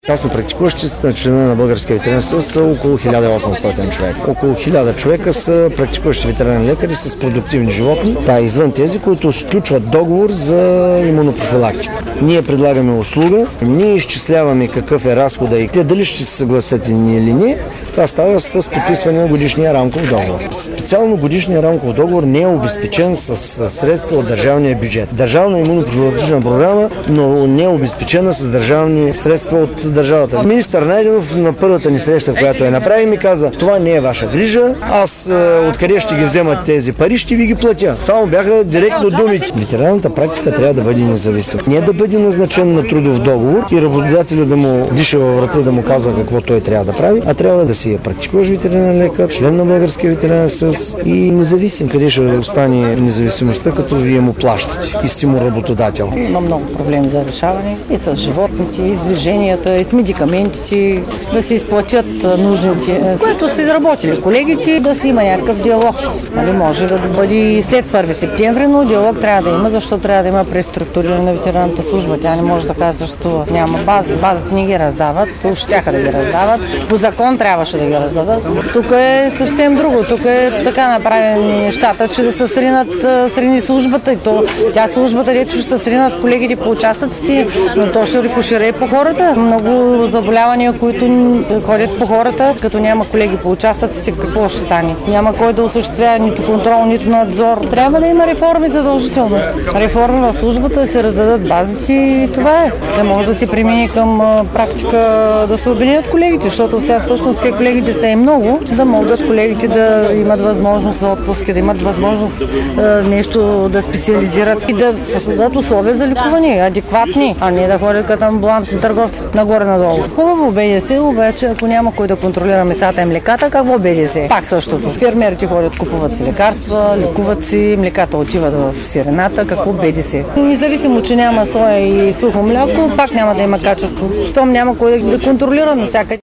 Частно практикуващите членове на Българския ветеринарен съюз са около 1800 човека. Около 1000 човека са практикуващи ветеринарни лекари с продуктивни животни, извън тези, които сключват договор за имунопрофилактика. Ние предлагаме услуга, ние изчисляваме какъв е разхода и те дали ще се съгласят или не. Това става с подписване на годишния рамков договор. Специално годишния рамков договор не е обезпечен с средства от държавния бюджет. Държавна имунопрофилактична програма, но не е обезпечена с държавни средства от държавата. Министър Найденов на първата ни среща, която направи, ми каза: това не е ваша грижа, аз откъде ще ги вземат тези пари, ще ви ги платя. Това му бяха директно думите. Ветеринарната практика трябва да бъде независима. Не да бъде назначен на трудов договор и работодателя да му диша във врата и да му казва какво той трябва да прави, а трябва да си практикуваш ветеринарен лекар, член на Българския ветеринарен съюз и независим. Къде ще остане независимостта, като вие му плащате и сте му работодател? Има много проблеми за решаване и с животните, и с движенията, и с медикаментите, да се изплатят нужните, което са изработили колегите, да има някакъв диалог. Може да бъде и след 1 септември, но диалог трябва да има, защото трябва да има преструктуриране на ветеринарната служба. Тя не може да казва, защото няма бази. Базите не ги раздават, щяха да ги раздават. По закон трябваше да ги раздадат. Тук е съвсем друго. Тук е така направени нещата, че да се срини службата. И то, тя службата, дето ще се сринат колегите по участъците, но то ще рикошире по хората. Много заболявания, които ходят по хората, като няма колеги по участъците, какво ще стане? Няма кой да осъществява нито контрол, нито надзор. Трябва да има реформи задължително. Реформи в службата, да се раздадат базите и това е. Да може да се премине към практика да се обединят колегите, защото сега всъщност те колегите са и много, да могат колегите да имат възможност за отпуски, да имат възможност нещо да специализират и да създадат условия за лекуване, адекватни, а не да ходят като амбулантни търговци нагоре-надолу. Хубаво БДС, обаче ако няма кой да контролира месата и млеката, какво БДС? Пак същото. Фермерите ходят, купуват си лекарства, лекуват си, млеката отиват в сирената, какво БДС? Независимо, че няма соя и сухо мляко, пак няма да има качество. Щом няма кой да контролира навсякъде.